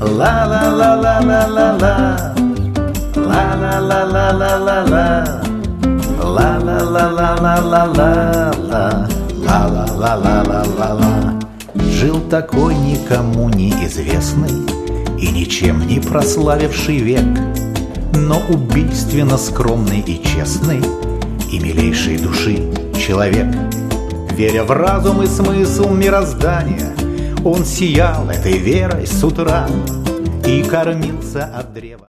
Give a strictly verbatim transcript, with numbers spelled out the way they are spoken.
Ла-ла-ла-ла-ла-ла-ла, ла-ла-ла-ла-ла-ла-ла, ла-ла-ла-ла-ла-ла-ла, ла-ла-ла-ла-ла-ла. Жил такой никому неизвестный и ничем не прославивший век, но убийственно скромный и честный и милейшей души человек. Веря в разум и смысл мироздания, он сиял этой верой с утра и кормился от древа.